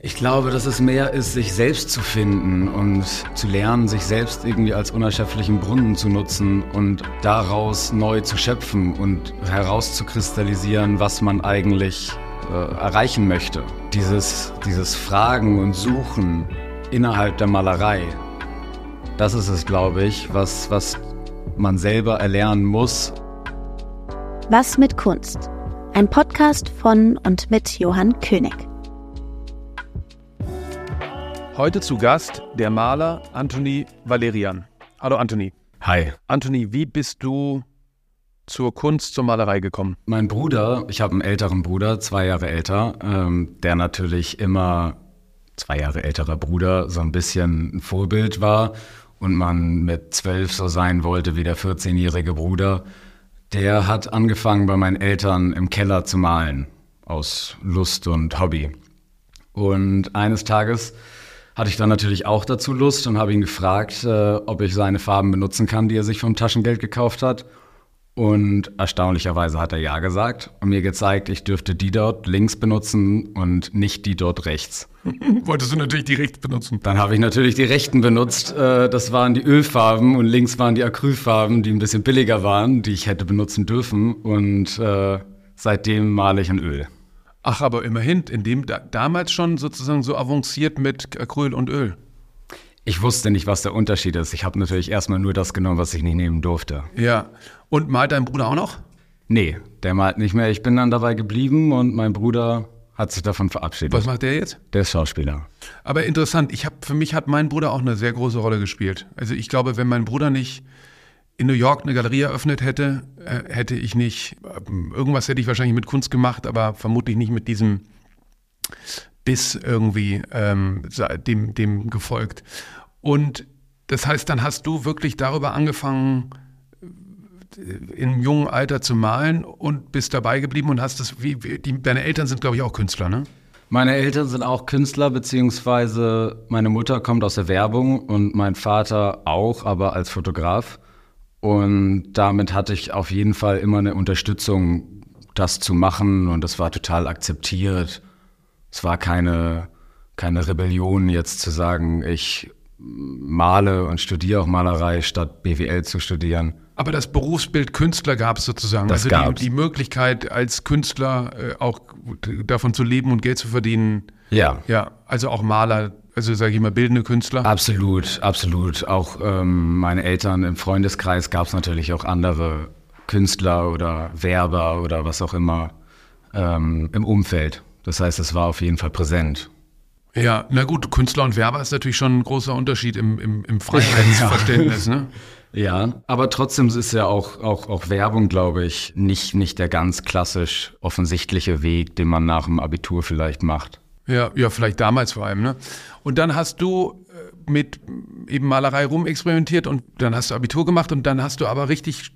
Ich glaube, dass es mehr ist, sich selbst zu finden und zu lernen, sich selbst irgendwie als unerschöpflichen Brunnen zu nutzen und daraus neu zu schöpfen und herauszukristallisieren, was man eigentlich erreichen möchte. Dieses Fragen und Suchen innerhalb der Malerei, das ist es, glaube ich, was man selber erlernen muss. Was mit Kunst? Ein Podcast von und mit Johann König. Heute zu Gast der Maler Anthony Valerian. Hallo Anthony. Hi. Anthony, wie bist du zur Kunst, zur Malerei gekommen? Mein Bruder, ich habe einen älteren Bruder, 2 Jahre älter, der natürlich immer 2 Jahre älterer Bruder, so ein bisschen ein Vorbild war und man mit 12 so sein wollte wie der 14-jährige Bruder. Der hat angefangen bei meinen Eltern im Keller zu malen, aus Lust und Hobby. Und eines Tages hatte ich dann natürlich auch dazu Lust und habe ihn gefragt, ob ich seine Farben benutzen kann, die er sich vom Taschengeld gekauft hat. Und erstaunlicherweise hat er ja gesagt und mir gezeigt, ich dürfte die dort links benutzen und nicht die dort rechts. Wolltest du natürlich die rechts benutzen? Dann habe ich natürlich die rechten benutzt. Das waren die Ölfarben und links waren die Acrylfarben, die ein bisschen billiger waren, die ich hätte benutzen dürfen. Und seitdem male ich in Öl. Ach, aber immerhin, in dem damals schon sozusagen so avanciert mit Acryl und Öl. Ich wusste nicht, was der Unterschied ist. Ich habe natürlich erstmal nur das genommen, was ich nicht nehmen durfte. Ja. Und malt dein Bruder auch noch? Nee, der malt nicht mehr. Ich bin dann dabei geblieben und mein Bruder hat sich davon verabschiedet. Was macht der jetzt? Der ist Schauspieler. Aber interessant, für mich hat mein Bruder auch eine sehr große Rolle gespielt. Also ich glaube, wenn mein Bruder nicht in New York eine Galerie eröffnet hätte, hätte ich wahrscheinlich mit Kunst gemacht, aber vermutlich nicht mit diesem Biss irgendwie dem gefolgt. Und das heißt, dann hast du wirklich darüber angefangen, im jungen Alter zu malen und bist dabei geblieben und hast das, deine Eltern sind, glaube ich, auch Künstler, ne? Meine Eltern sind auch Künstler, beziehungsweise meine Mutter kommt aus der Werbung und mein Vater auch, aber als Fotograf. Und damit hatte ich auf jeden Fall immer eine Unterstützung, das zu machen und das war total akzeptiert. Es war keine Rebellion jetzt zu sagen, ich male und studiere auch Malerei, statt BWL zu studieren. Aber das Berufsbild Künstler gab es sozusagen. Das also gab's. Die Möglichkeit als Künstler auch davon zu leben und Geld zu verdienen. Ja. Ja, also auch Maler, also sage ich mal bildende Künstler. Absolut, absolut. Auch meine Eltern im Freundeskreis gab es natürlich auch andere Künstler oder Werber oder was auch immer im Umfeld. Das heißt, es war auf jeden Fall präsent. Ja, na gut, Künstler und Werber ist natürlich schon ein großer Unterschied im Freiheitsverständnis, ne? Ja, aber trotzdem ist ja auch Werbung, glaube ich, nicht der ganz klassisch offensichtliche Weg, den man nach dem Abitur vielleicht macht. Ja, vielleicht damals vor allem, ne? Und dann hast du mit eben Malerei rumexperimentiert und dann hast du Abitur gemacht und dann hast du aber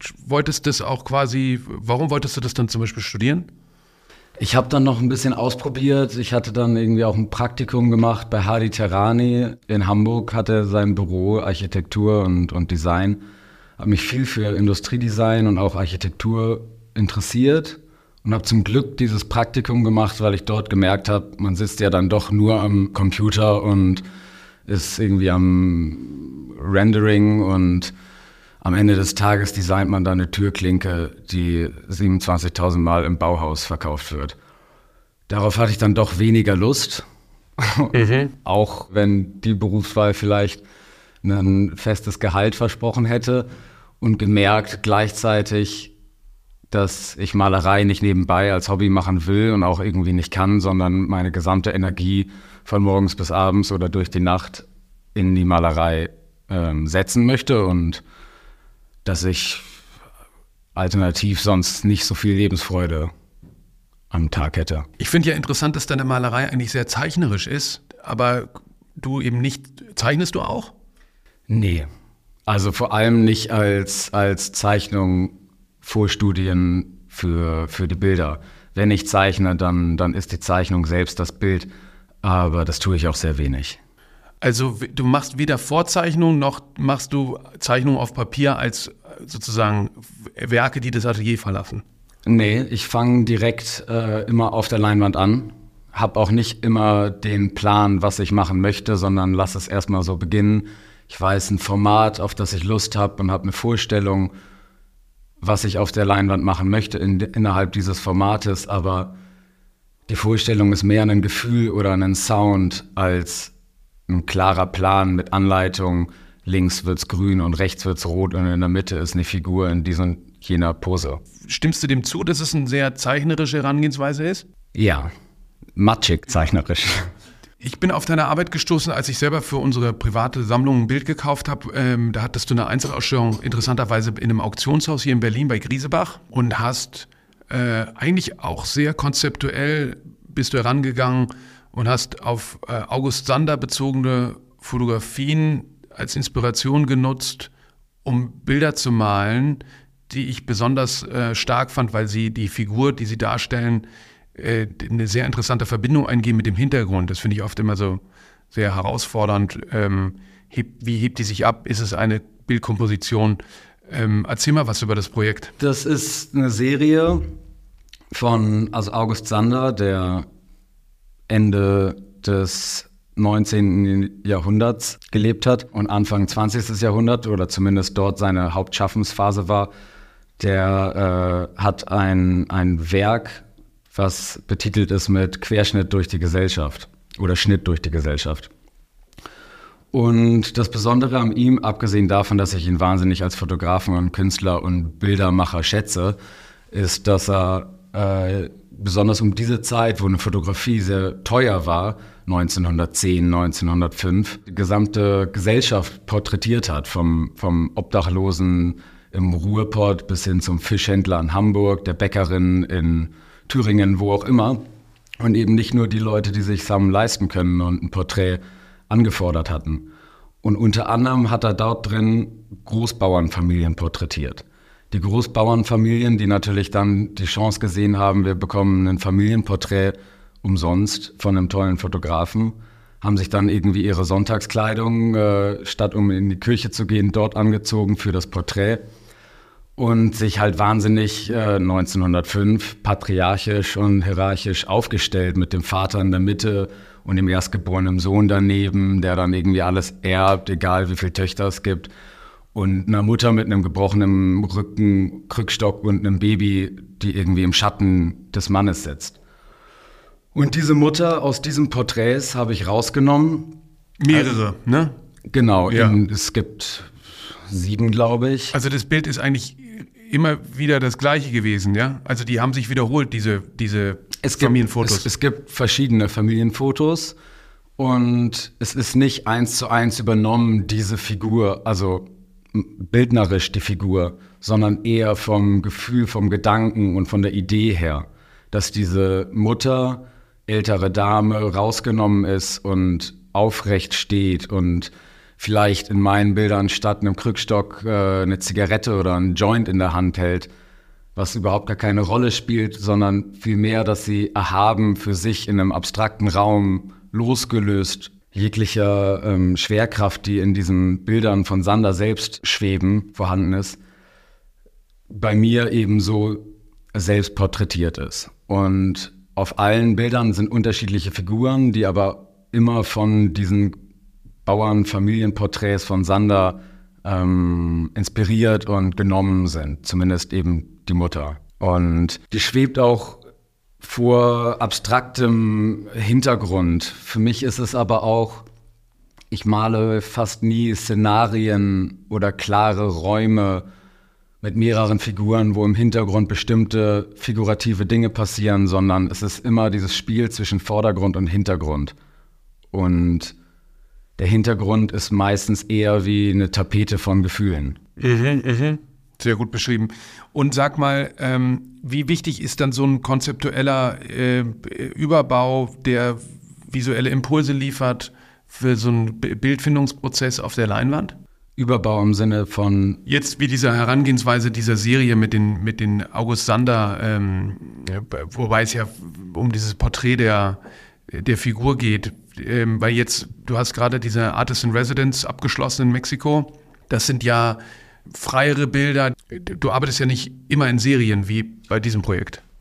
warum wolltest du das dann zum Beispiel studieren? Ich habe dann noch ein bisschen ausprobiert. Ich hatte dann irgendwie auch ein Praktikum gemacht bei Hadi Terani in Hamburg, hatte sein Büro Architektur und Design. Habe mich viel für Industriedesign und auch Architektur interessiert und habe zum Glück dieses Praktikum gemacht, weil ich dort gemerkt habe, man sitzt ja dann doch nur am Computer und ist irgendwie am Rendering und am Ende des Tages designt man dann eine Türklinke, die 27.000 Mal im Bauhaus verkauft wird. Darauf hatte ich dann doch weniger Lust, auch wenn die Berufswahl vielleicht ein festes Gehalt versprochen hätte und gemerkt gleichzeitig, dass ich Malerei nicht nebenbei als Hobby machen will und auch irgendwie nicht kann, sondern meine gesamte Energie von morgens bis abends oder durch die Nacht in die Malerei setzen möchte und dass ich alternativ sonst nicht so viel Lebensfreude am Tag hätte. Ich finde ja interessant, dass deine Malerei eigentlich sehr zeichnerisch ist, aber du eben nicht, zeichnest du auch? Nee, also vor allem nicht als Zeichnung vor Studien für die Bilder. Wenn ich zeichne, dann ist die Zeichnung selbst das Bild, aber das tue ich auch sehr wenig. Also du machst weder Vorzeichnungen noch machst du Zeichnungen auf Papier als sozusagen Werke, die das Atelier verlassen? Nee, ich fange direkt immer auf der Leinwand an, habe auch nicht immer den Plan, was ich machen möchte, sondern lasse es erstmal so beginnen. Ich weiß ein Format, auf das ich Lust habe und habe eine Vorstellung, was ich auf der Leinwand machen möchte innerhalb dieses Formates, aber die Vorstellung ist mehr ein Gefühl oder ein Sound als ein klarer Plan mit Anleitung. Links wird's grün und rechts wird's rot und in der Mitte ist eine Figur in dieser jener Pose. Stimmst du dem zu, dass es eine sehr zeichnerische Herangehensweise ist? Ja, matschig zeichnerisch. Ich bin auf deine Arbeit gestoßen, als ich selber für unsere private Sammlung ein Bild gekauft habe. Da hattest du eine Einzelausstellung, interessanterweise in einem Auktionshaus hier in Berlin bei Griesebach und hast eigentlich auch sehr konzeptuell bist du herangegangen und hast auf August Sander bezogene Fotografien als Inspiration genutzt, um Bilder zu malen, die ich besonders stark fand, weil sie die Figur, die sie darstellen, eine sehr interessante Verbindung eingehen mit dem Hintergrund. Das finde ich oft immer so sehr herausfordernd. Wie hebt die sich ab? Ist es eine Bildkomposition? Erzähl mal was über das Projekt. Das ist eine Serie von August Sander, der Ende des 19. Jahrhunderts gelebt hat und Anfang 20. Jahrhundert oder zumindest dort seine Hauptschaffensphase war. Der hat ein Werk, was betitelt ist mit Querschnitt durch die Gesellschaft oder Schnitt durch die Gesellschaft. Und das Besondere an ihm, abgesehen davon, dass ich ihn wahnsinnig als Fotografen und Künstler und Bildermacher schätze, ist, dass er besonders um diese Zeit, wo eine Fotografie sehr teuer war, 1910, 1905, die gesamte Gesellschaft porträtiert hat, vom Obdachlosen im Ruhrpott bis hin zum Fischhändler in Hamburg, der Bäckerin in Thüringen, wo auch immer. Und eben nicht nur die Leute, die sich Sachen leisten können und ein Porträt angefordert hatten. Und unter anderem hat er dort drin Großbauernfamilien porträtiert. Die Großbauernfamilien, die natürlich dann die Chance gesehen haben, wir bekommen ein Familienporträt umsonst von einem tollen Fotografen, haben sich dann irgendwie ihre Sonntagskleidung, statt um in die Kirche zu gehen, dort angezogen für das Porträt und sich halt wahnsinnig 1905 patriarchisch und hierarchisch aufgestellt mit dem Vater in der Mitte und dem erstgeborenen Sohn daneben, der dann irgendwie alles erbt, egal wie viele Töchter es gibt. Und einer Mutter mit einem gebrochenen Rücken, Krückstock und einem Baby, die irgendwie im Schatten des Mannes sitzt. Und diese Mutter aus diesen Porträts habe ich rausgenommen. Mehrere, ne? Genau, ja. Es gibt 7, glaube ich. Also das Bild ist eigentlich immer wieder das Gleiche gewesen, ja? Also die haben sich wiederholt, diese Familienfotos. Es gibt verschiedene Familienfotos und es ist nicht 1:1 übernommen, diese Figur, also bildnerisch die Figur, sondern eher vom Gefühl, vom Gedanken und von der Idee her, dass diese Mutter, ältere Dame, rausgenommen ist und aufrecht steht und vielleicht in meinen Bildern statt einem Krückstock eine Zigarette oder einen Joint in der Hand hält, was überhaupt gar keine Rolle spielt, sondern vielmehr, dass sie erhaben für sich in einem abstrakten Raum losgelöst jeglicher Schwerkraft, die in diesen Bildern von Sander selbst schweben, vorhanden ist, bei mir eben so selbst porträtiert ist. Und auf allen Bildern sind unterschiedliche Figuren, die aber immer von diesen Bauern-Familienporträts von Sander inspiriert und genommen sind, zumindest eben die Mutter. Und die schwebt auch vor abstraktem Hintergrund. Für mich ist es aber auch, ich male fast nie Szenarien oder klare Räume mit mehreren Figuren, wo im Hintergrund bestimmte figurative Dinge passieren, sondern es ist immer dieses Spiel zwischen Vordergrund und Hintergrund. Und der Hintergrund ist meistens eher wie eine Tapete von Gefühlen. Sehr gut beschrieben. Und sag mal, wie wichtig ist dann so ein konzeptueller Überbau, der visuelle Impulse liefert für so einen Bildfindungsprozess auf der Leinwand? Überbau im Sinne von... Jetzt wie diese Herangehensweise dieser Serie mit den August Sander, wobei es ja um dieses Porträt der Figur geht. Weil jetzt, du hast gerade diese Artist in Residence abgeschlossen in Mexiko. Das sind ja freiere Bilder. Du arbeitest ja nicht immer in Serien wie bei diesem Projekt.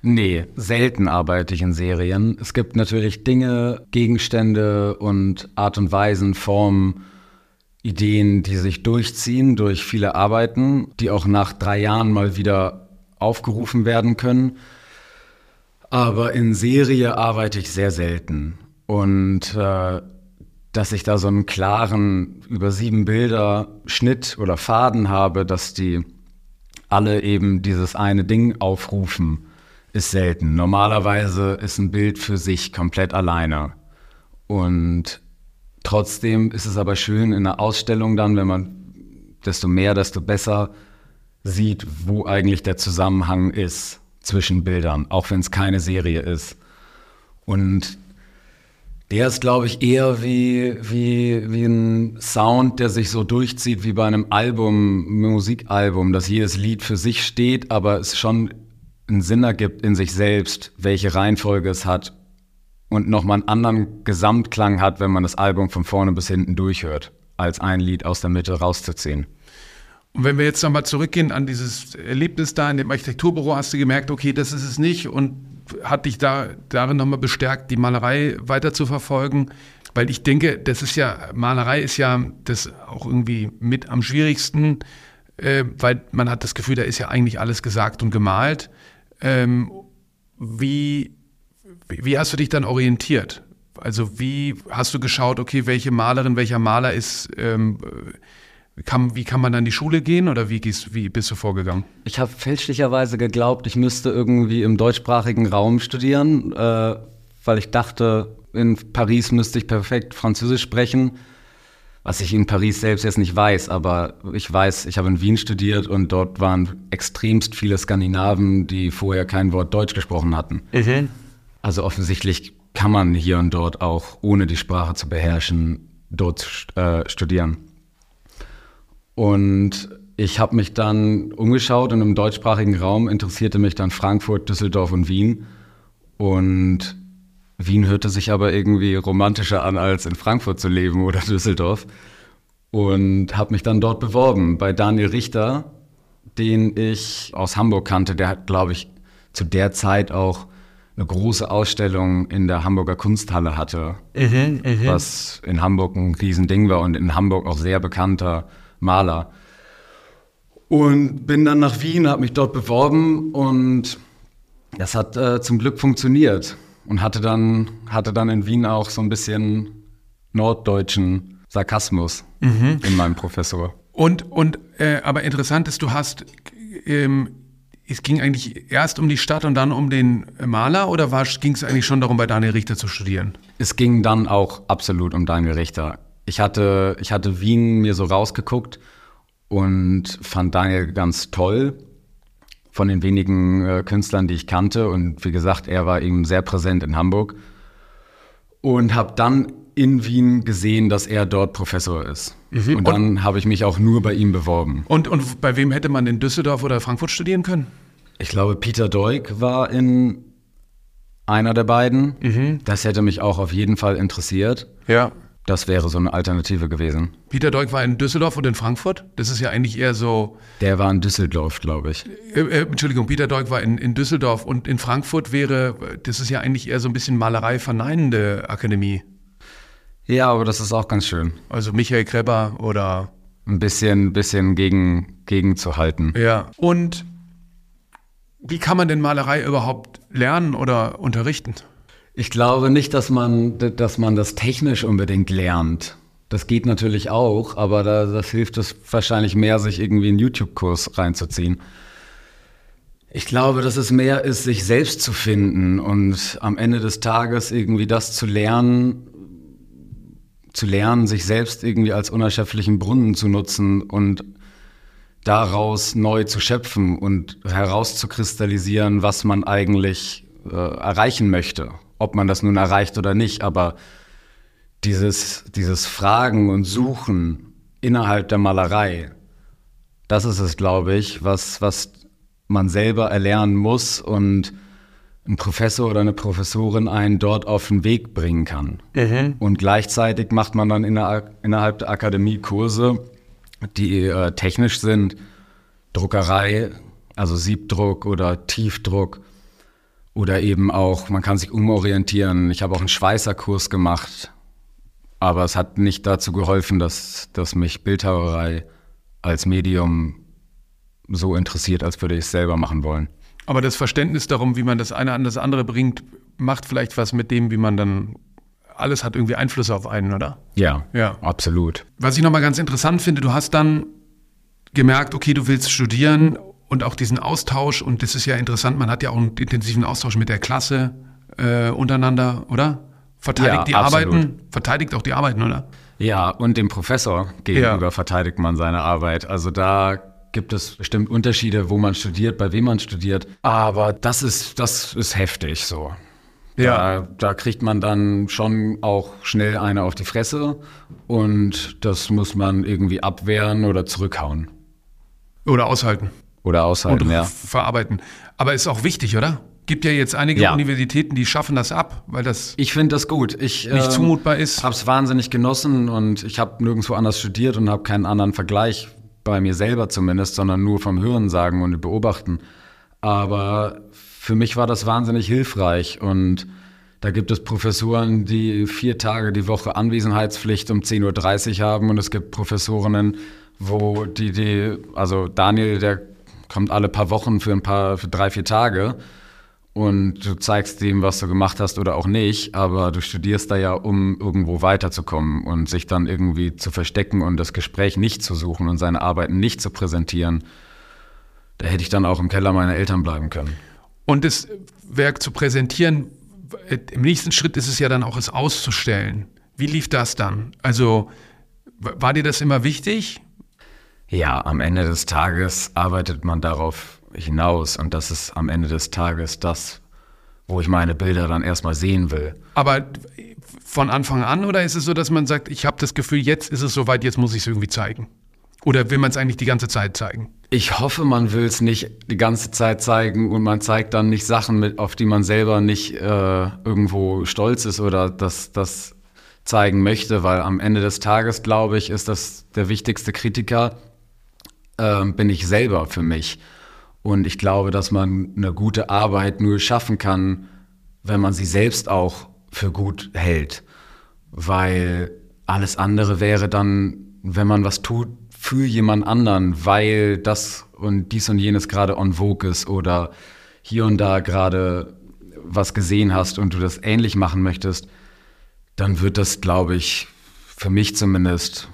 Nee, selten arbeite ich in Serien. Es gibt natürlich Dinge, Gegenstände und Art und Weisen, Formen, Ideen, die sich durchziehen durch viele Arbeiten, die auch nach 3 Jahren mal wieder aufgerufen werden können. Aber in Serie arbeite ich sehr selten. Und dass ich da so einen klaren, über 7 Bilder Schnitt oder Faden habe, dass die alle eben dieses eine Ding aufrufen, ist selten. Normalerweise ist ein Bild für sich komplett alleine. Und trotzdem ist es aber schön in einer Ausstellung dann, wenn man desto mehr, desto besser sieht, wo eigentlich der Zusammenhang ist zwischen Bildern, auch wenn es keine Serie ist. Und der ist, glaube ich, eher wie ein Sound, der sich so durchzieht wie bei einem Musikalbum, dass jedes Lied für sich steht, aber es schon einen Sinn ergibt in sich selbst, welche Reihenfolge es hat und nochmal einen anderen Gesamtklang hat, wenn man das Album von vorne bis hinten durchhört, als ein Lied aus der Mitte rauszuziehen. Und wenn wir jetzt nochmal zurückgehen an dieses Erlebnis da in dem Architekturbüro, hast du gemerkt, okay, das ist es nicht und hat dich darin nochmal bestärkt, die Malerei weiter zu verfolgen? Weil ich denke, Malerei ist ja das auch irgendwie mit am schwierigsten, weil man hat das Gefühl, da ist ja eigentlich alles gesagt und gemalt. Wie hast du dich dann orientiert? Also wie hast du geschaut, okay, welche Malerin, welcher Maler ist, wie kann man dann in die Schule gehen oder wie bist du vorgegangen? Ich habe fälschlicherweise geglaubt, ich müsste irgendwie im deutschsprachigen Raum studieren, weil ich dachte, in Paris müsste ich perfekt Französisch sprechen, was ich in Paris selbst jetzt nicht weiß, aber ich weiß, ich habe in Wien studiert und dort waren extremst viele Skandinaven, die vorher kein Wort Deutsch gesprochen hatten. Mhm. Also offensichtlich kann man hier und dort auch, ohne die Sprache zu beherrschen, dort studieren. Und ich habe mich dann umgeschaut und im deutschsprachigen Raum interessierte mich dann Frankfurt, Düsseldorf und Wien. Und Wien hörte sich aber irgendwie romantischer an, als in Frankfurt zu leben oder Düsseldorf. Und habe mich dann dort beworben bei Daniel Richter, den ich aus Hamburg kannte. Der hat, glaube ich, zu der Zeit auch eine große Ausstellung in der Hamburger Kunsthalle hatte, was in Hamburg ein Riesending war und in Hamburg auch sehr bekannter Maler. Und bin dann nach Wien, habe mich dort beworben und das hat zum Glück funktioniert und hatte dann in Wien auch so ein bisschen norddeutschen Sarkasmus in meinem Professor. Aber interessant ist, du hast es ging eigentlich erst um die Stadt und dann um den Maler oder ging es eigentlich schon darum, bei Daniel Richter zu studieren? Es ging dann auch absolut um Daniel Richter. Ich hatte Wien mir so rausgeguckt und fand Daniel ganz toll, von den wenigen Künstlern, die ich kannte. Und wie gesagt, er war eben sehr präsent in Hamburg. Und habe dann in Wien gesehen, dass er dort Professor ist. Mhm. Und dann habe ich mich auch nur bei ihm beworben. Und bei wem hätte man in Düsseldorf oder Frankfurt studieren können? Ich glaube, Peter Doig war in einer der beiden. Mhm. Das hätte mich auch auf jeden Fall interessiert. Ja. Das wäre so eine Alternative gewesen. Peter Doig war in Düsseldorf und in Frankfurt? Das ist ja eigentlich eher so... Der war in Düsseldorf, glaube ich. Entschuldigung, Peter Doig war in Düsseldorf und in Frankfurt das ist ja eigentlich eher so ein bisschen Malerei verneinende Akademie. Ja, aber das ist auch ganz schön. Also Michael Kreber oder... Ein bisschen gegen zu halten. Ja, und wie kann man denn Malerei überhaupt lernen oder unterrichten? Ich glaube nicht, dass man das technisch unbedingt lernt. Das geht natürlich auch, aber das hilft es wahrscheinlich mehr, sich irgendwie einen YouTube-Kurs reinzuziehen. Ich glaube, dass es mehr ist, sich selbst zu finden und am Ende des Tages irgendwie das zu lernen, sich selbst irgendwie als unerschöpflichen Brunnen zu nutzen und daraus neu zu schöpfen und herauszukristallisieren, was man eigentlich erreichen möchte. Ob man das nun erreicht oder nicht, aber dieses Fragen und Suchen innerhalb der Malerei, das ist es, glaube ich, was man selber erlernen muss und ein Professor oder eine Professorin einen dort auf den Weg bringen kann. Mhm. Und gleichzeitig macht man dann innerhalb der Akademie Kurse, die technisch sind, Druckerei, also Siebdruck oder Tiefdruck, Oder eben auch, man kann sich umorientieren. Ich habe auch einen Schweißerkurs gemacht, aber es hat nicht dazu geholfen, dass mich Bildhauerei als Medium so interessiert, als würde ich es selber machen wollen. Aber das Verständnis darum, wie man das eine an das andere bringt, macht vielleicht was mit dem, wie man dann, alles hat irgendwie Einfluss auf einen, oder? Ja, absolut. Was ich nochmal ganz interessant finde, du hast dann gemerkt, okay, du willst studieren und auch diesen Austausch, und das ist ja interessant, man hat ja auch einen intensiven Austausch mit der Klasse untereinander, oder? Verteidigt auch die Arbeiten, oder? Ja, und dem Professor gegenüber verteidigt man seine Arbeit. Also da gibt es bestimmt Unterschiede, wo man studiert, bei wem man studiert. Aber das ist heftig so. Ja. Da kriegt man dann schon auch schnell eine auf die Fresse und das muss man irgendwie abwehren oder zurückhauen. Oder aushalten. Und verarbeiten. Aber ist auch wichtig, oder? Gibt ja jetzt einige Universitäten, die schaffen das ab, weil das ich finde das gut. Nicht zumutbar ist. Ich habe es wahnsinnig genossen und ich habe nirgendwo anders studiert und habe keinen anderen Vergleich, bei mir selber zumindest, sondern nur vom Hörensagen und Beobachten. Aber für mich war das wahnsinnig hilfreich und da gibt es Professoren, die 4 Tage die Woche Anwesenheitspflicht um 10:30 Uhr haben und es gibt Professorinnen, wo also Daniel, der kommt alle paar Wochen für 3-4 Tage und du zeigst dem, was du gemacht hast oder auch nicht, aber du studierst da ja, um irgendwo weiterzukommen und sich dann irgendwie zu verstecken und das Gespräch nicht zu suchen und seine Arbeiten nicht zu präsentieren. Da hätte ich dann auch im Keller meiner Eltern bleiben können. Und das Werk zu präsentieren, im nächsten Schritt ist es ja dann auch, es auszustellen. Wie lief das dann? Also war dir das immer wichtig? Ja, am Ende des Tages arbeitet man darauf hinaus und das ist am Ende des Tages das, wo ich meine Bilder dann erstmal sehen will. Aber von Anfang an, oder ist es so, dass man sagt, ich habe das Gefühl, jetzt ist es soweit, jetzt muss ich es irgendwie zeigen? Oder will man es eigentlich die ganze Zeit zeigen? Ich hoffe, man will es nicht die ganze Zeit zeigen und man zeigt dann nicht Sachen, auf die man selber nicht irgendwo stolz ist oder das zeigen möchte, weil am Ende des Tages, glaube ich, ist das der wichtigste Kritiker, bin ich selber für mich. Und ich glaube, dass man eine gute Arbeit nur schaffen kann, wenn man sie selbst auch für gut hält. Weil alles andere wäre dann, wenn man was tut für jemand anderen, weil das und dies und jenes gerade en vogue ist oder hier und da gerade was gesehen hast und du das ähnlich machen möchtest, dann wird das, glaube ich, für mich zumindest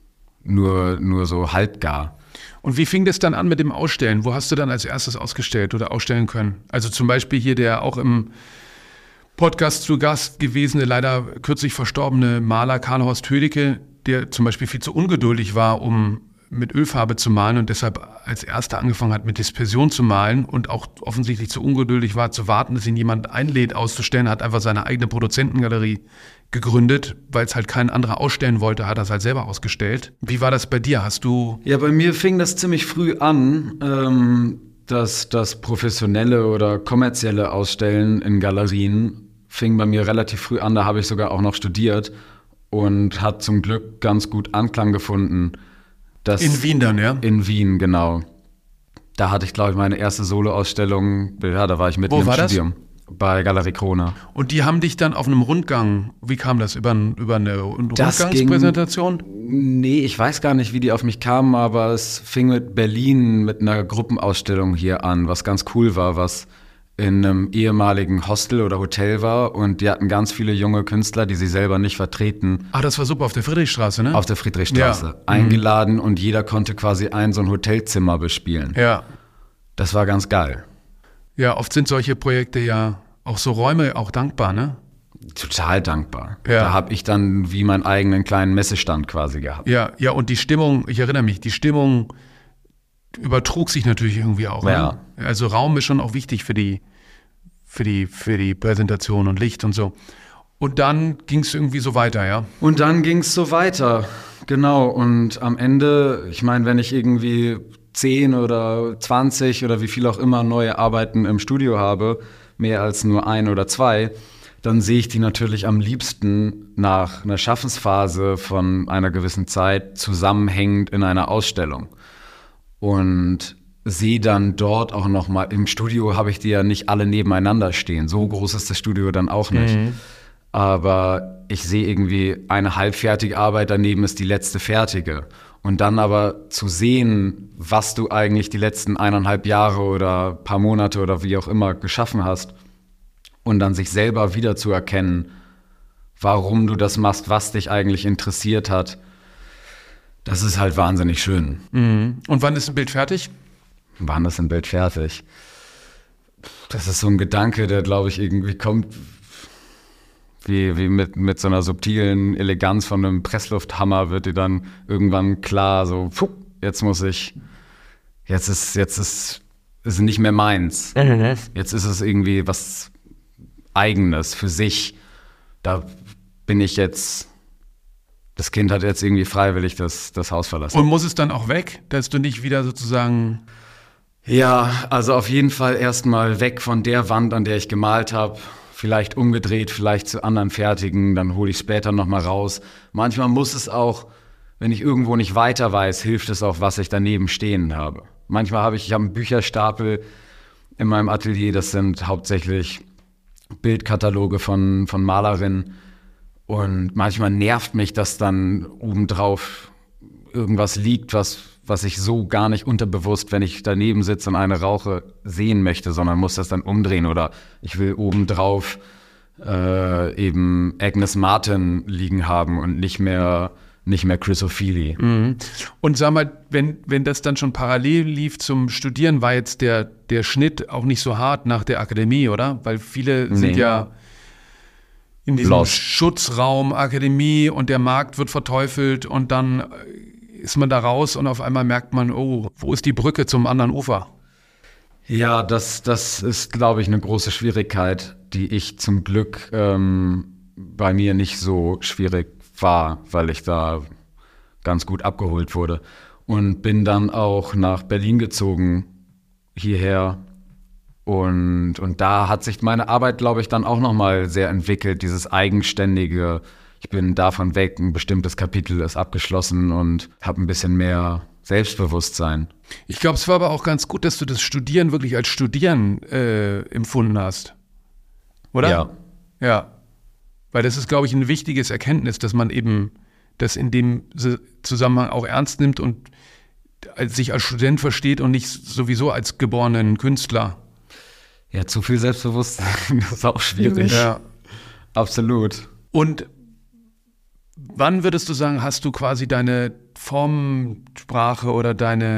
nur so halbgar. Und wie fing das dann an mit dem Ausstellen? Wo hast du dann als erstes ausgestellt oder ausstellen können? Also zum Beispiel hier der auch im Podcast zu Gast gewesene, leider kürzlich verstorbene Maler Karl-Horst Hödecke, der zum Beispiel viel zu ungeduldig war, um mit Ölfarbe zu malen und deshalb als erster angefangen hat, mit Dispersion zu malen und auch offensichtlich zu ungeduldig war, zu warten, dass ihn jemand einlädt, auszustellen, hat einfach seine eigene Produzentengalerie gegründet, weil es halt kein anderer ausstellen wollte, hat er es halt selber ausgestellt. Wie war das bei dir? Ja, bei mir fing das ziemlich früh an, dass das professionelle oder kommerzielle Ausstellen in Galerien fing bei mir relativ früh an, da habe ich sogar auch noch studiert und hat zum Glück ganz gut Anklang gefunden. In Wien dann, ja? In Wien, genau. Da hatte ich, glaube ich, meine erste Solo-Ausstellung, ja, da war ich mitten im Studium. Bei Galerie Krone. Und die haben dich dann auf einem Rundgang, wie kam das, über eine Rundgangspräsentation? Nee, ich weiß gar nicht, wie die auf mich kamen, aber es fing mit Berlin mit einer Gruppenausstellung hier an, was ganz cool war, was in einem ehemaligen Hostel oder Hotel war und die hatten ganz viele junge Künstler, die sie selber nicht vertreten. Ah, das war super, auf der Friedrichstraße, ne? Auf der Friedrichstraße. Ja. Eingeladen und jeder konnte quasi so ein Hotelzimmer bespielen. Ja. Das war ganz geil. Ja, oft sind solche Projekte ja auch so Räume auch dankbar, ne? Total dankbar. Ja. Da habe ich dann wie meinen eigenen kleinen Messestand quasi gehabt. Ja, und die Stimmung, ich erinnere mich, die Stimmung übertrug sich natürlich irgendwie auch. Ja. Ne? Also Raum ist schon auch wichtig für die Präsentation und Licht und so. Und dann ging es irgendwie so weiter, ja? Und dann ging es so weiter, genau. Und am Ende, ich meine, wenn ich irgendwie 10 oder 20 oder wie viel auch immer neue Arbeiten im Studio habe, mehr als nur 1 oder 2, dann sehe ich die natürlich am liebsten nach einer Schaffensphase von einer gewissen Zeit zusammenhängend in einer Ausstellung. Und sehe dann dort auch nochmal, im Studio habe ich die ja nicht alle nebeneinander stehen. So groß ist das Studio dann auch nicht. Aber ich sehe irgendwie eine halbfertige Arbeit, daneben ist die letzte fertige. Und dann aber zu sehen, was du eigentlich die letzten 1,5 Jahre oder paar Monate oder wie auch immer geschaffen hast und dann sich selber wiederzuerkennen, warum du das machst, was dich eigentlich interessiert hat, das ist halt wahnsinnig schön. Und wann ist ein Bild fertig? Wann ist ein Bild fertig? Das ist so ein Gedanke, der, glaube ich, irgendwie kommt wie mit so einer subtilen Eleganz von einem Presslufthammer, wird dir dann irgendwann klar, so, jetzt ist es nicht mehr meins. Jetzt ist es irgendwie was Eigenes für sich. Da bin ich jetzt, das Kind hat jetzt irgendwie freiwillig das Haus verlassen. Und muss es dann auch weg, dass du nicht wieder sozusagen... Ja, also auf jeden Fall erstmal weg von der Wand, an der ich gemalt habe. Vielleicht umgedreht, vielleicht zu anderen fertigen, dann hole ich später nochmal raus. Manchmal muss es auch, wenn ich irgendwo nicht weiter weiß, hilft es auch, was ich daneben stehen habe. Manchmal habe ich einen Bücherstapel in meinem Atelier, das sind hauptsächlich Bildkataloge von Malerinnen. Und manchmal nervt mich, dass dann obendrauf irgendwas liegt, was ich so gar nicht unterbewusst, wenn ich daneben sitze und eine rauche, sehen möchte, sondern muss das dann umdrehen. Oder ich will obendrauf eben Agnes Martin liegen haben und nicht mehr Chris O'Feely. Und sag mal, wenn das dann schon parallel lief zum Studieren, war jetzt der Schnitt auch nicht so hart nach der Akademie, oder? Weil viele sind ja in diesem Schutzraum Akademie und der Markt wird verteufelt und dann ist man da raus und auf einmal merkt man, oh, wo ist die Brücke zum anderen Ufer? Ja, das ist, glaube ich, eine große Schwierigkeit, die ich zum Glück bei mir nicht so schwierig war, weil ich da ganz gut abgeholt wurde. Und bin dann auch nach Berlin gezogen, hierher. Und da hat sich meine Arbeit, glaube ich, dann auch nochmal sehr entwickelt, dieses eigenständige. Ich bin davon weg, ein bestimmtes Kapitel ist abgeschlossen und habe ein bisschen mehr Selbstbewusstsein. Ich glaube, es war aber auch ganz gut, dass du das Studieren wirklich als Studieren empfunden hast. Oder? Ja. Ja. Weil das ist, glaube ich, ein wichtiges Erkenntnis, dass man eben das in dem Zusammenhang auch ernst nimmt und sich als Student versteht und nicht sowieso als geborenen Künstler. Ja, zu viel Selbstbewusstsein ist auch schwierig. Ja. Absolut. Und wann würdest du sagen, hast du quasi deine Formensprache oder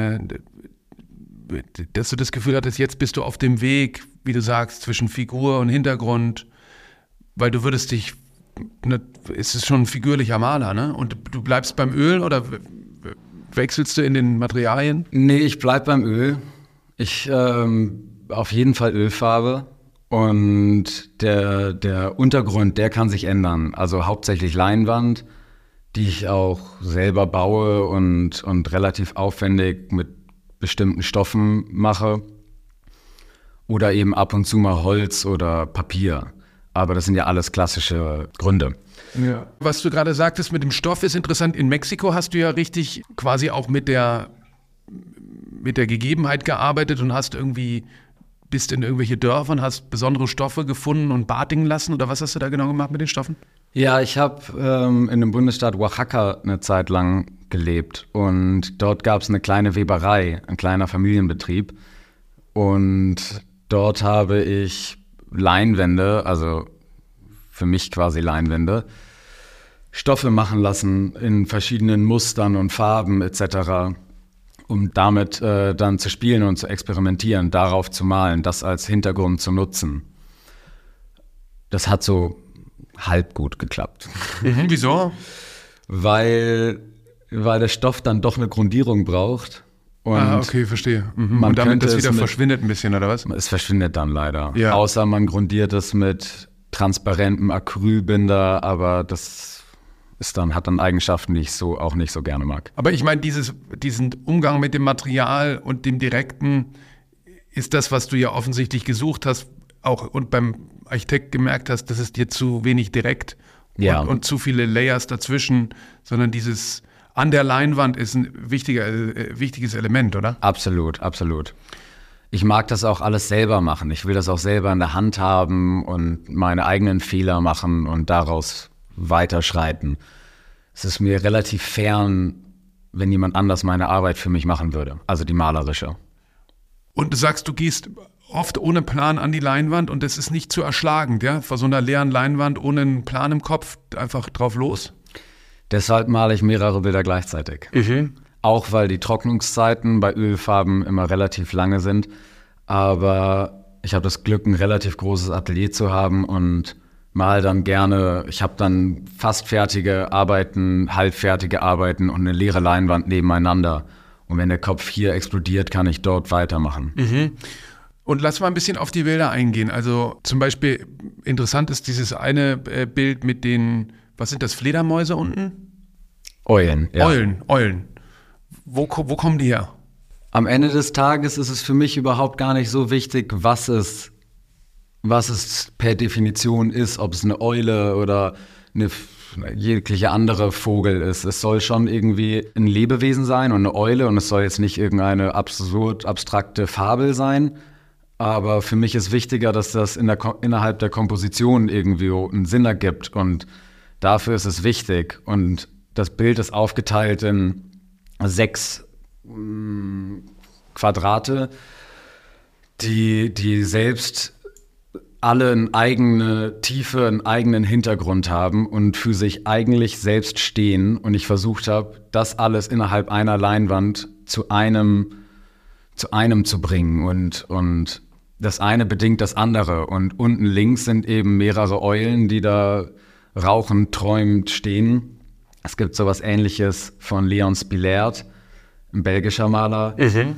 dass du das Gefühl hattest, jetzt bist du auf dem Weg, wie du sagst, zwischen Figur und Hintergrund, weil du würdest dich, es ist schon ein figürlicher Maler, ne? Und du bleibst beim Öl oder wechselst du in den Materialien? Nee, ich bleib beim Öl. Ich auf jeden Fall Ölfarbe. Und der Untergrund, der kann sich ändern. Also hauptsächlich Leinwand, die ich auch selber baue und relativ aufwendig mit bestimmten Stoffen mache. Oder eben ab und zu mal Holz oder Papier. Aber das sind ja alles klassische Gründe. Ja. Was du gerade sagtest mit dem Stoff ist interessant. In Mexiko hast du ja richtig quasi auch mit der Gegebenheit gearbeitet und bist in irgendwelche Dörfern, hast besondere Stoffe gefunden und batingen lassen? Oder was hast du da genau gemacht mit den Stoffen? Ja, ich habe in dem Bundesstaat Oaxaca eine Zeit lang gelebt. Und dort gab es eine kleine Weberei, ein kleiner Familienbetrieb. Und dort habe ich Leinwände, also für mich quasi Leinwände, Stoffe machen lassen in verschiedenen Mustern und Farben etc., um damit dann zu spielen und zu experimentieren, darauf zu malen, das als Hintergrund zu nutzen. Das hat so halb gut geklappt. Wieso? Weil der Stoff dann doch eine Grundierung braucht. Und okay, verstehe. Und damit das wieder verschwindet ein bisschen, oder was? Es verschwindet dann leider. Ja. Außer man grundiert es mit transparentem Acrylbinder, aber das hat dann Eigenschaften, die ich so auch nicht so gerne mag. Aber ich meine, diesen Umgang mit dem Material und dem Direkten ist das, was du ja offensichtlich gesucht hast, auch und beim Architekt gemerkt hast, das ist dir zu wenig direkt und zu viele Layers dazwischen, sondern dieses an der Leinwand ist ein wichtiges Element, oder? Absolut, absolut. Ich mag das auch alles selber machen. Ich will das auch selber in der Hand haben und meine eigenen Fehler machen und daraus weiterschreiten. Es ist mir relativ fern, wenn jemand anders meine Arbeit für mich machen würde, also die malerische. Und du sagst, du gehst oft ohne Plan an die Leinwand und es ist nicht zu erschlagend, ja? Vor so einer leeren Leinwand ohne einen Plan im Kopf einfach drauf los? Deshalb male ich mehrere Bilder gleichzeitig. Auch weil die Trocknungszeiten bei Ölfarben immer relativ lange sind. Aber ich habe das Glück, ein relativ großes Atelier zu haben und mal dann gerne, ich habe dann fast fertige Arbeiten, halbfertige Arbeiten und eine leere Leinwand nebeneinander. Und wenn der Kopf hier explodiert, kann ich dort weitermachen. Und lass mal ein bisschen auf die Bilder eingehen. Also zum Beispiel interessant ist dieses eine Bild mit den, was sind das, Fledermäuse unten? Eulen, ja. Eulen. Wo kommen die her? Am Ende des Tages ist es für mich überhaupt gar nicht so wichtig, was es per Definition ist, ob es eine Eule oder eine jegliche andere Vogel ist. Es soll schon irgendwie ein Lebewesen sein und eine Eule und es soll jetzt nicht irgendeine absurd abstrakte Fabel sein. Aber für mich ist wichtiger, dass das innerhalb der Komposition irgendwie einen Sinn ergibt und dafür ist es wichtig. Und das Bild ist aufgeteilt in 6 Quadrate, die selbst alle eine eigene Tiefe, einen eigenen Hintergrund haben und für sich eigentlich selbst stehen. Und ich versucht habe, das alles innerhalb einer Leinwand zu einem zu bringen. Und das eine bedingt das andere. Und unten links sind eben mehrere Eulen, die da rauchend, träumend stehen. Es gibt sowas Ähnliches von Leon Spilert, ein belgischer Maler.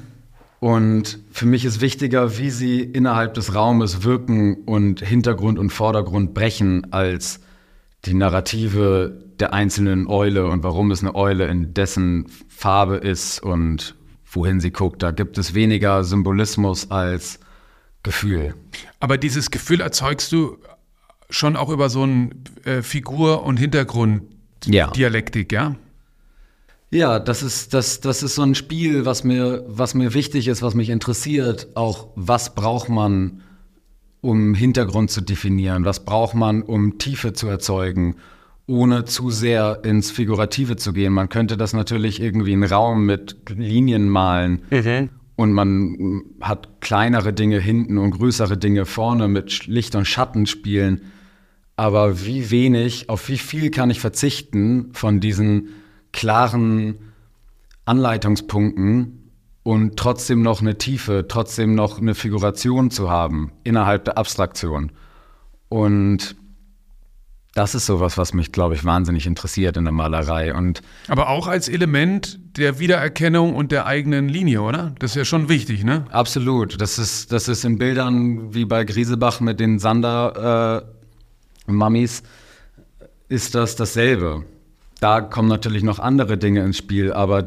Und für mich ist wichtiger, wie sie innerhalb des Raumes wirken und Hintergrund und Vordergrund brechen, als die Narrative der einzelnen Eule und warum es eine Eule in dessen Farbe ist und wohin sie guckt. Da gibt es weniger Symbolismus als Gefühl. Aber dieses Gefühl erzeugst du schon auch über so ein Figur- und Hintergrund-Dialektik, ja? Ja, das ist so ein Spiel, was mir wichtig ist, was mich interessiert. Auch was braucht man, um Hintergrund zu definieren? Was braucht man, um Tiefe zu erzeugen, ohne zu sehr ins Figurative zu gehen? Man könnte das natürlich irgendwie einen Raum mit Linien malen. Und man hat kleinere Dinge hinten und größere Dinge vorne mit Licht und Schatten spielen. Aber auf wie viel kann ich verzichten von diesen klaren Anleitungspunkten und trotzdem noch eine Tiefe, trotzdem noch eine Figuration zu haben innerhalb der Abstraktion. Und das ist sowas, was mich, glaube ich, wahnsinnig interessiert in der Malerei. Aber auch als Element der Wiedererkennung und der eigenen Linie, oder? Das ist ja schon wichtig, ne? Absolut. Das ist in Bildern wie bei Griesebach mit den Sander-Mummies ist das dasselbe. Da kommen natürlich noch andere Dinge ins Spiel, aber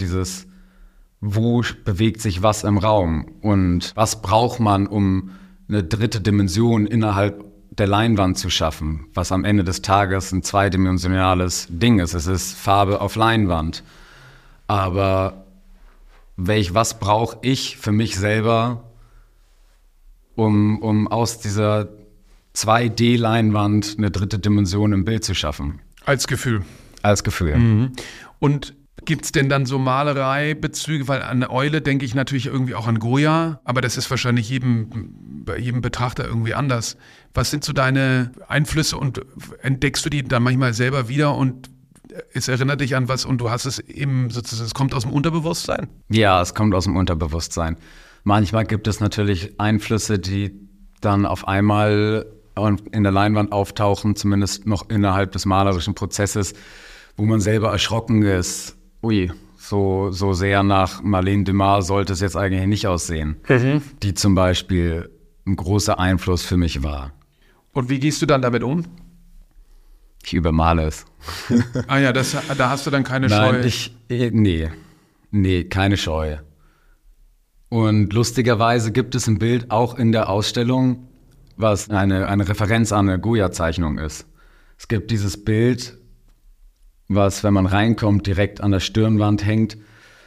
wo bewegt sich was im Raum und was braucht man, um eine dritte Dimension innerhalb der Leinwand zu schaffen, was am Ende des Tages ein zweidimensionales Ding ist. Es ist Farbe auf Leinwand. Aber was brauche ich für mich selber, um aus dieser 2D-Leinwand eine dritte Dimension im Bild zu schaffen? Als Gefühl. Als Gefühl. Und gibt es denn dann so Malereibezüge? Weil an eine Eule denke ich natürlich irgendwie auch an Goya, aber das ist wahrscheinlich bei jedem Betrachter irgendwie anders. Was sind so deine Einflüsse und entdeckst du die dann manchmal selber wieder und es erinnert dich an was und du hast es eben sozusagen, es kommt aus dem Unterbewusstsein? Ja, es kommt aus dem Unterbewusstsein. Manchmal gibt es natürlich Einflüsse, die dann auf einmal in der Leinwand auftauchen, zumindest noch innerhalb des malerischen Prozesses, wo man selber erschrocken ist. Ui, so sehr nach Marlene Dumas sollte es jetzt eigentlich nicht aussehen. Die zum Beispiel ein großer Einfluss für mich war. Und wie gehst du dann damit um? Ich übermale es. Ah ja, da hast du dann keine Scheu? Nee, keine Scheu. Und lustigerweise gibt es ein Bild auch in der Ausstellung, was eine Referenz an eine Goya-Zeichnung ist. Es gibt dieses Bild was, wenn man reinkommt, direkt an der Stirnwand hängt,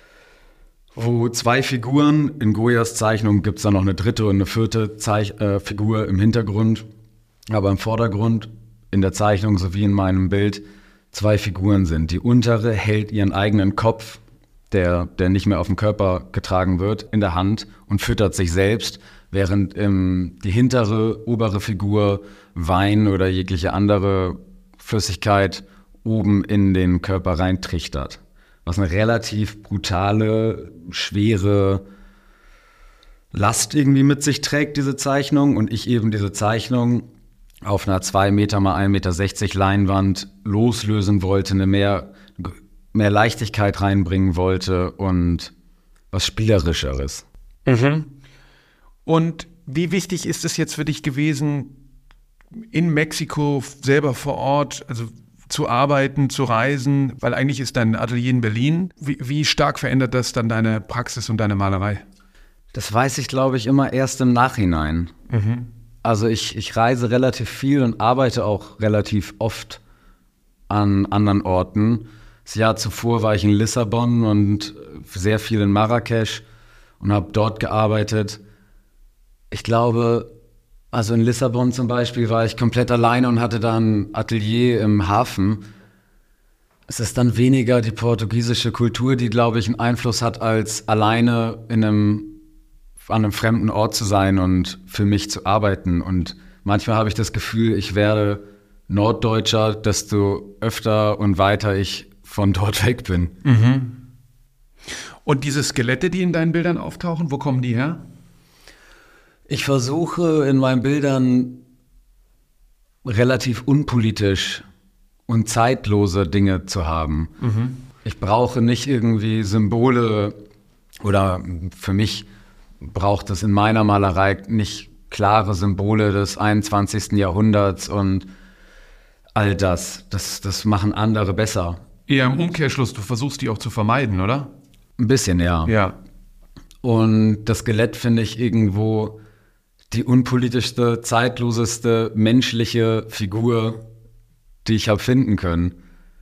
wo 2 Figuren, in Goyas Zeichnung gibt es dann noch eine dritte und eine vierte Figur im Hintergrund, aber im Vordergrund in der Zeichnung sowie in meinem Bild 2 Figuren sind. Die untere hält ihren eigenen Kopf, der nicht mehr auf dem Körper getragen wird, in der Hand und füttert sich selbst, während die hintere, obere Figur Wein oder jegliche andere Flüssigkeit oben in den Körper reintrichtert. Was eine relativ brutale, schwere Last irgendwie mit sich trägt, diese Zeichnung. Und ich eben diese Zeichnung auf einer 2 Meter mal 1,60 Meter Leinwand loslösen wollte, eine mehr Leichtigkeit reinbringen wollte und was Spielerischeres. Mhm. Und wie wichtig ist es jetzt für dich gewesen, in Mexiko selber vor Ort, also zu arbeiten, zu reisen, weil eigentlich ist dein Atelier in Berlin. Wie stark verändert das dann deine Praxis und deine Malerei? Das weiß ich, glaube ich, immer erst im Nachhinein. Mhm. Also ich reise relativ viel und arbeite auch relativ oft an anderen Orten. Das Jahr zuvor war ich in Lissabon und sehr viel in Marrakesch und habe dort gearbeitet. Ich glaube, also in Lissabon zum Beispiel war ich komplett alleine und hatte da ein Atelier im Hafen. Es ist dann weniger die portugiesische Kultur, die, glaube ich, einen Einfluss hat, als alleine an einem fremden Ort zu sein und für mich zu arbeiten. Und manchmal habe ich das Gefühl, ich werde Norddeutscher, desto öfter und weiter ich von dort weg bin. Mhm. Und diese Skelette, die in deinen Bildern auftauchen, wo kommen die her? Ich versuche in meinen Bildern relativ unpolitisch und zeitlose Dinge zu haben. Mhm. Ich brauche nicht irgendwie Symbole oder für mich braucht es in meiner Malerei nicht klare Symbole des 21. Jahrhunderts und all das. Das machen andere besser. Eher im Umkehrschluss, du versuchst die auch zu vermeiden, oder? Ein bisschen, ja. Ja. Und das Skelett finde ich irgendwo die unpolitischste, zeitloseste menschliche Figur, die ich habe finden können.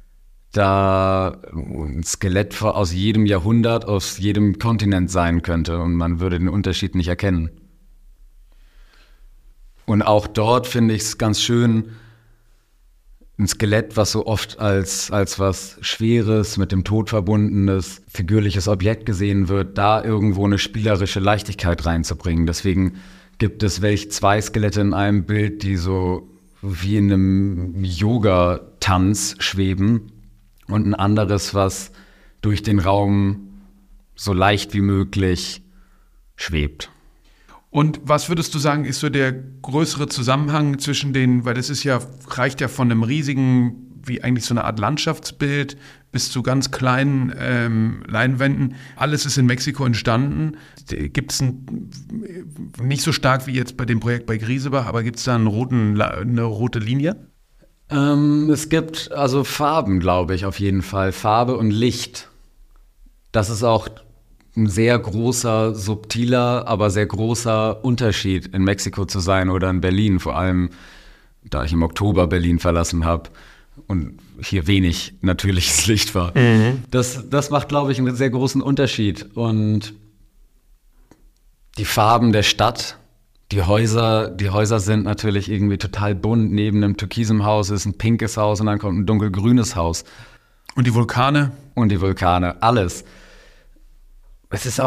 Da ein Skelett aus jedem Jahrhundert, aus jedem Kontinent sein könnte und man würde den Unterschied nicht erkennen. Und auch dort finde ich es ganz schön, ein Skelett, was so oft als was Schweres, mit dem Tod verbundenes, figürliches Objekt gesehen wird, da irgendwo eine spielerische Leichtigkeit reinzubringen. Deswegen gibt es 2 Skelette in einem Bild, die so wie in einem Yoga-Tanz schweben und ein anderes, was durch den Raum so leicht wie möglich schwebt. Und was würdest du sagen, ist so der größere Zusammenhang zwischen den, weil das reicht ja von einem riesigen, wie eigentlich so eine Art Landschaftsbild bis zu ganz kleinen Leinwänden. Alles ist in Mexiko entstanden. Gibt es nicht so stark wie jetzt bei dem Projekt bei Griesebach, aber gibt es da eine rote Linie? Es gibt also Farben, glaube ich, auf jeden Fall. Farbe und Licht. Das ist auch ein sehr großer, subtiler, aber sehr großer Unterschied, in Mexiko zu sein oder in Berlin. Vor allem, da ich im Oktober Berlin verlassen habe und hier wenig natürliches Licht war. Mhm. Das macht, glaube ich, einen sehr großen Unterschied. Und die Farben der Stadt, die Häuser sind natürlich irgendwie total bunt. Neben einem türkisen Haus ist ein pinkes Haus und dann kommt ein dunkelgrünes Haus. Und die Vulkane? Und die Vulkane, alles. Es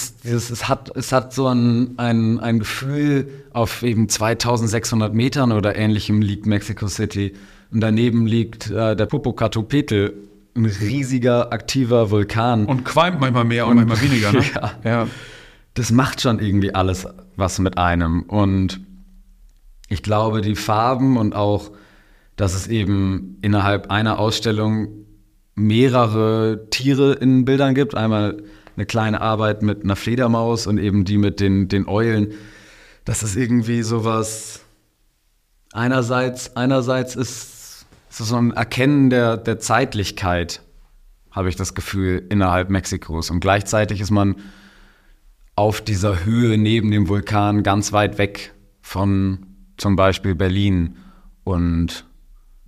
hat so ein Gefühl, auf eben 2600 Metern oder ähnlichem liegt Mexico City. Und daneben liegt der Popocatépetl, ein riesiger, aktiver Vulkan. Und qualmt manchmal mehr und manchmal weniger, ne? Ja. Das macht schon irgendwie alles was mit einem. Und ich glaube, die Farben und auch, dass es eben innerhalb einer Ausstellung mehrere Tiere in Bildern gibt. Einmal eine kleine Arbeit mit einer Fledermaus und eben die mit den Eulen. Das ist irgendwie sowas. Einerseits ist es so ein Erkennen der Zeitlichkeit, habe ich das Gefühl, innerhalb Mexikos. Und gleichzeitig ist man auf dieser Höhe neben dem Vulkan ganz weit weg von zum Beispiel Berlin und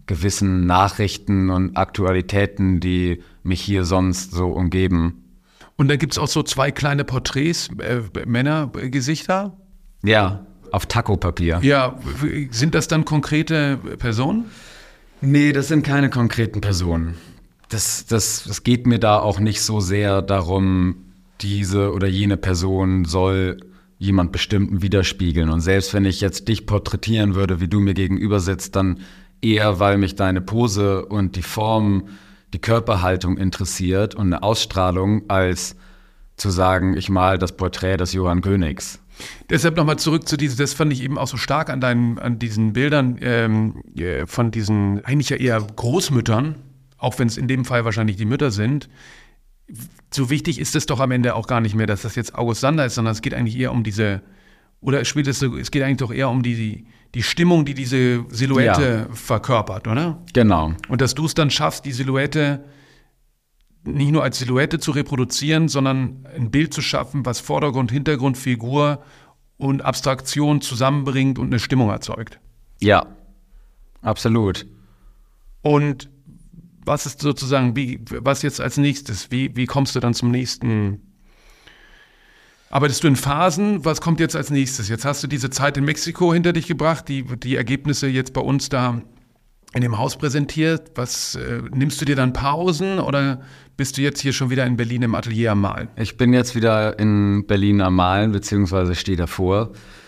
gewissen Nachrichten und Aktualitäten, die mich hier sonst so umgeben. Und dann gibt es auch so 2 kleine Porträts, Männergesichter. Ja, auf Taco-Papier. Ja, sind das dann konkrete Personen? Nee, das sind keine konkreten Personen. Das geht mir da auch nicht so sehr darum, diese oder jene Person soll jemand Bestimmten widerspiegeln. Und selbst wenn ich jetzt dich porträtieren würde, wie du mir gegenüber sitzt, dann eher, weil mich deine Pose und die Form, die Körperhaltung interessiert und eine Ausstrahlung, als zu sagen, ich mal das Porträt des Johann Königs. Deshalb nochmal zurück zu diesem, das fand ich eben auch so stark an diesen Bildern von diesen eigentlich ja eher Großmüttern, auch wenn es in dem Fall wahrscheinlich die Mütter sind. So wichtig ist es doch am Ende auch gar nicht mehr, dass das jetzt August Sander ist, sondern es geht eigentlich eher um es geht eigentlich doch eher um die Stimmung, die diese Silhouette verkörpert, oder? Genau. Und dass du es dann schaffst, die Silhouette nicht nur als Silhouette zu reproduzieren, sondern ein Bild zu schaffen, was Vordergrund, Hintergrund, Figur und Abstraktion zusammenbringt und eine Stimmung erzeugt. Ja, absolut. Und was ist sozusagen, was jetzt als nächstes? Wie kommst du dann zum nächsten? Arbeitest du in Phasen? Was kommt jetzt als nächstes? Jetzt hast du diese Zeit in Mexiko hinter dich gebracht, die Ergebnisse jetzt bei uns da in dem Haus präsentiert. Was nimmst du dir dann Pausen oder bist du jetzt hier schon wieder in Berlin im Atelier am Malen? Ich bin jetzt wieder in Berlin am Malen, beziehungsweise stehe davor,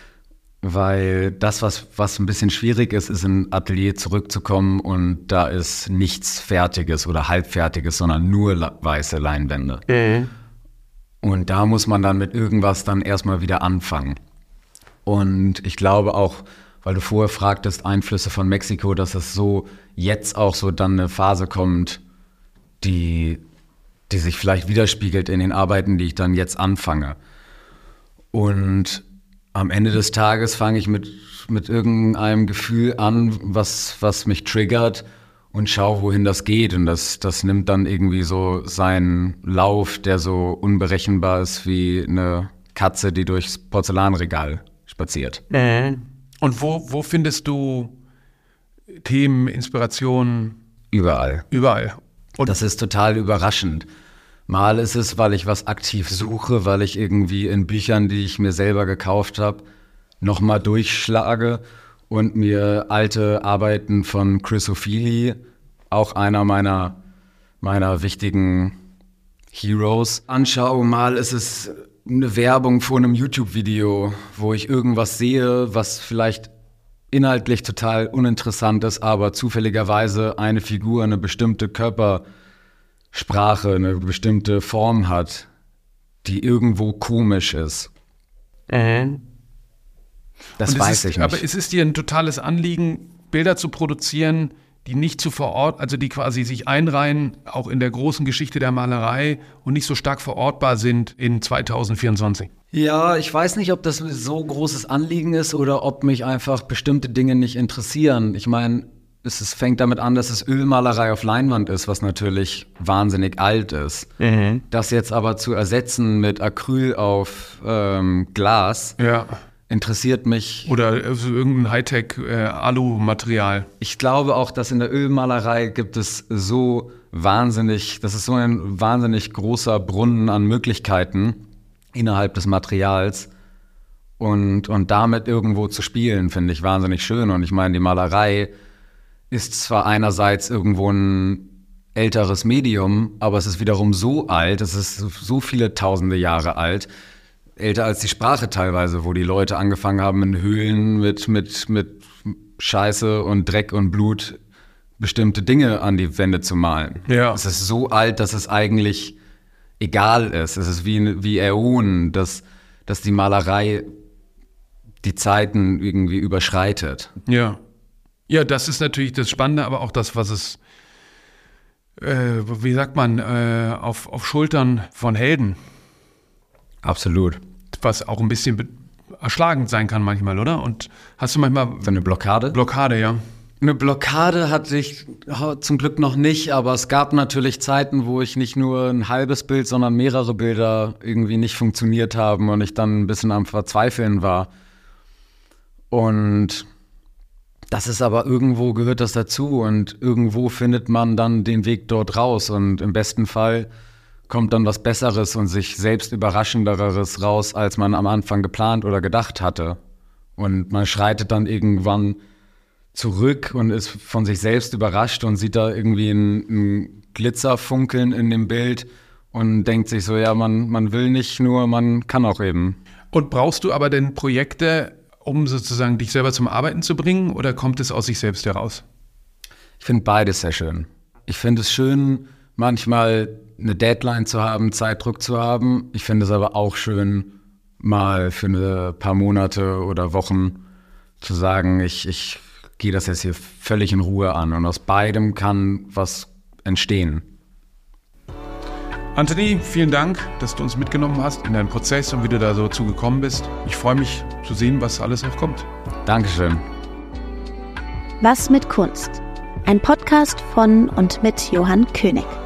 weil das, was ein bisschen schwierig ist, ist in ein Atelier zurückzukommen und da ist nichts Fertiges oder Halbfertiges, sondern nur weiße Leinwände. Mhm. Und da muss man dann mit irgendwas dann erstmal wieder anfangen. Und ich glaube auch, weil du vorher fragtest, Einflüsse von Mexiko, dass es so jetzt auch so dann eine Phase kommt, die sich vielleicht widerspiegelt in den Arbeiten, die ich dann jetzt anfange. Und am Ende des Tages fange ich mit irgendeinem Gefühl an, was mich triggert und schaue, wohin das geht. Und das nimmt dann irgendwie so seinen Lauf, der so unberechenbar ist wie eine Katze, die durchs Porzellanregal spaziert. Und wo findest du Themen, Inspirationen? Überall. Überall. Und das ist total überraschend. Mal ist es, weil ich was aktiv suche, weil ich irgendwie in Büchern, die ich mir selber gekauft habe, nochmal durchschlage und mir alte Arbeiten von Chris O'Feely, auch einer meiner wichtigen Heroes, anschaue. Mal ist es eine Werbung vor einem YouTube-Video, wo ich irgendwas sehe, was vielleicht inhaltlich total uninteressant ist, aber zufälligerweise eine Figur, eine bestimmte Körpersprache, eine bestimmte Form hat, die irgendwo komisch ist. Das weiß ich nicht. Aber es ist dir ein totales Anliegen, Bilder zu produzieren, die nicht zu verorten, also die quasi sich einreihen, auch in der großen Geschichte der Malerei und nicht so stark verortbar sind in 2024. Ja, ich weiß nicht, ob das ein so großes Anliegen ist oder ob mich einfach bestimmte Dinge nicht interessieren. Ich meine, es fängt damit an, dass es Ölmalerei auf Leinwand ist, was natürlich wahnsinnig alt ist. Das jetzt aber zu ersetzen mit Acryl auf Glas, interessiert mich. Oder irgendein Hightech-Alu-Material. Ich glaube auch, dass in der Ölmalerei gibt es das ist so ein wahnsinnig großer Brunnen an Möglichkeiten innerhalb des Materials. Und damit irgendwo zu spielen, finde ich wahnsinnig schön. Und ich meine, die Malerei ist zwar einerseits irgendwo ein älteres Medium, aber es ist wiederum so alt, es ist so viele tausende Jahre alt, älter als die Sprache teilweise, wo die Leute angefangen haben, in Höhlen mit Scheiße und Dreck und Blut bestimmte Dinge an die Wände zu malen. Ja. Es ist so alt, dass es eigentlich egal ist. Es ist wie Äonen, dass die Malerei die Zeiten irgendwie überschreitet. Ja. Ja, das ist natürlich das Spannende, aber auch das, was es, wie sagt man, auf Schultern von Helden. Absolut. Was auch ein bisschen erschlagend sein kann manchmal, oder? Und hast du manchmal... So eine Blockade? Blockade, ja. Eine Blockade hatte ich zum Glück noch nicht, aber es gab natürlich Zeiten, wo ich nicht nur ein halbes Bild, sondern mehrere Bilder irgendwie nicht funktioniert haben und ich dann ein bisschen am Verzweifeln war. Und Das ist aber irgendwo gehört das dazu und irgendwo findet man dann den Weg dort raus und im besten Fall kommt dann was Besseres und sich selbst Überraschenderes raus, als man am Anfang geplant oder gedacht hatte. Und man schreitet dann irgendwann zurück und ist von sich selbst überrascht und sieht da irgendwie ein Glitzerfunkeln in dem Bild und denkt sich so, ja, man will nicht nur, man kann auch eben. Und brauchst du aber denn Projekte, um sozusagen dich selber zum Arbeiten zu bringen, oder kommt es aus sich selbst heraus? Ich finde beides sehr schön. Ich finde es schön, manchmal eine Deadline zu haben, Zeitdruck zu haben. Ich finde es aber auch schön, mal für ein paar Monate oder Wochen zu sagen, ich gehe das jetzt hier völlig in Ruhe an. Und aus beidem kann was entstehen. Anthony, vielen Dank, dass du uns mitgenommen hast in deinen Prozess und wie du da so zugekommen bist. Ich freue mich zu sehen, was alles noch kommt. Dankeschön. Was mit Kunst? Ein Podcast von und mit Johann König.